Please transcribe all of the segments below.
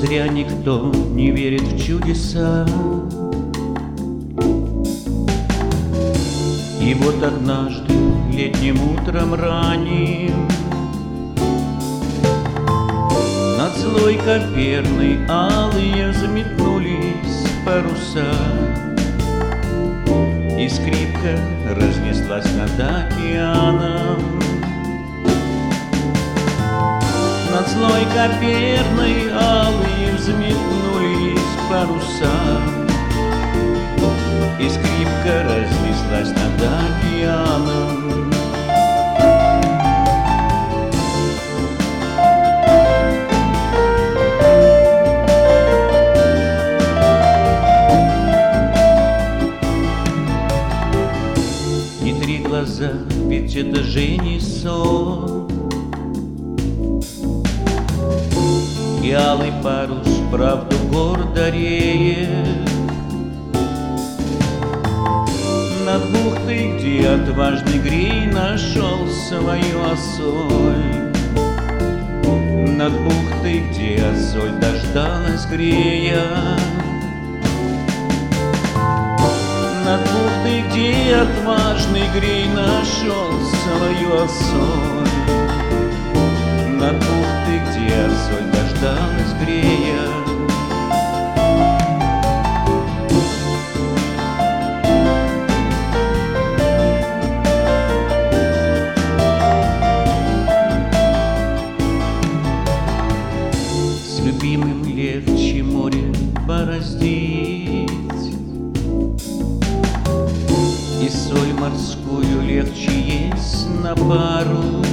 Зря никто не верит в чудеса. И вот однажды летним утром ранним над злой Коперной алые взметнулись паруса, и скрипка разнеслась над океаном. Над злой Коперной алые взметнулись паруса, и скрипка разнеслась над океаном. Не три глаза, ведь это же не сон, и алый парус правду гордо реет над бухтой, где отважный Грей нашел свою осоль. Над бухтой, где осоль дождалась Грея. Над бухтой, где отважный Грей нашел свою осоль. Над бухтой, где осоль дождалась Грея. С любимым легче море бороздить, и соль морскую легче есть на пару.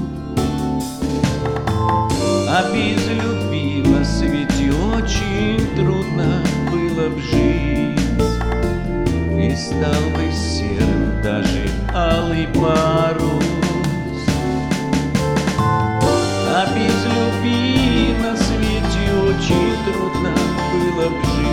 А без любви на свете очень трудно было б жить, и стал бы серым даже алый парус. А без любви на свете очень трудно было б жить,